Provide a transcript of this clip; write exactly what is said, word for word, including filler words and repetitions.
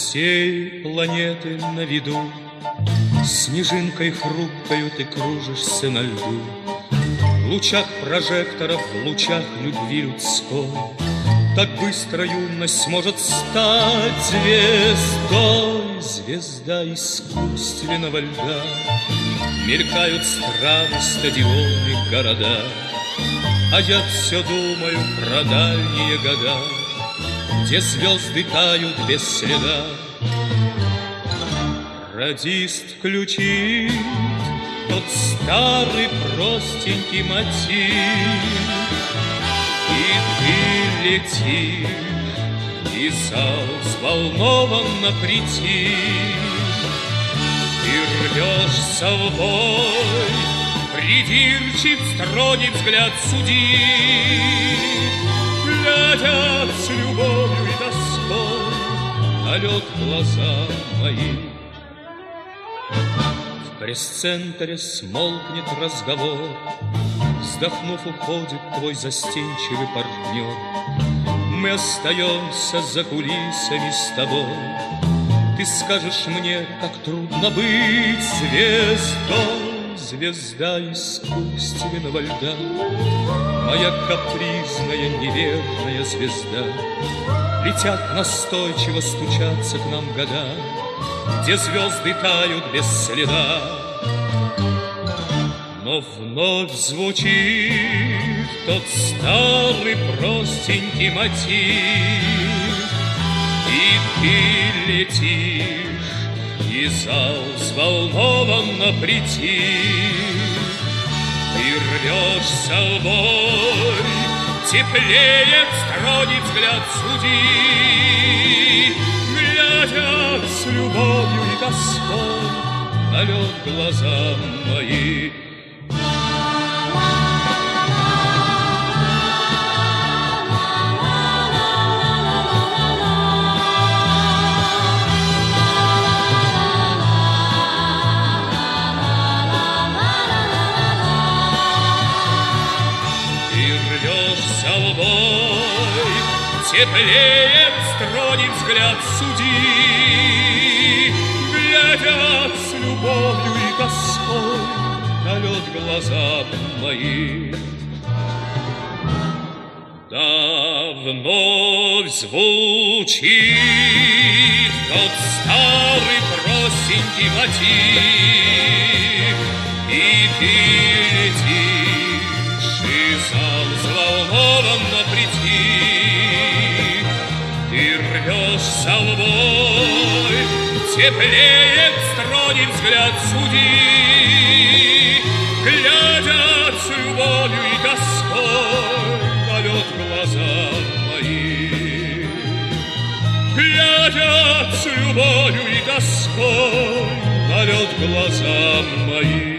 всей планеты на виду, снежинкой хрупкою ты кружишься на льду. В лучах прожекторов, в лучах любви людской так быстро юность может стать звездой. Звезда искусственного льда. Мелькают страны, стадионы, города, а я все думаю про дальние года, где звезды тают без следа. Радист включит тот старый простенький мотив, и ты летишь, и зал взволнованно притих. Ты рвешься в бой, придирчив, строгий взгляд судьи, глядят с любовью и тоской на лед глаза мои. В пресс-центре смолкнет разговор, вздохнув, уходит твой застенчивый партнер. Мы остаемся за кулисами с тобой. Ты скажешь мне, как трудно быть звездой. Звезда искусственного льда, моя капризная, неверная звезда. Летят настойчиво, стучатся к нам года, где звезды тают без следа. Но вновь звучит тот старый простенький мотив, и ты летишь, и зал взволнованно притих. Ты рвешься в бой, теплеет строгий взгляд судьи, глядя с любовью и тоской на лед глаза мои. Теплеет строгий взгляд судьи, глядят с любовью и тоской на лед глаза мои. Да вновь звучит тот старый простенький мотив, и ты летишь, и зал взволнованно притих. Ты рвешься в бой, теплеет строгий взгляд судьи, глядя с любовью и тоской на лед глаза мои. Глядя с любовью и тоской на лед глаза мои.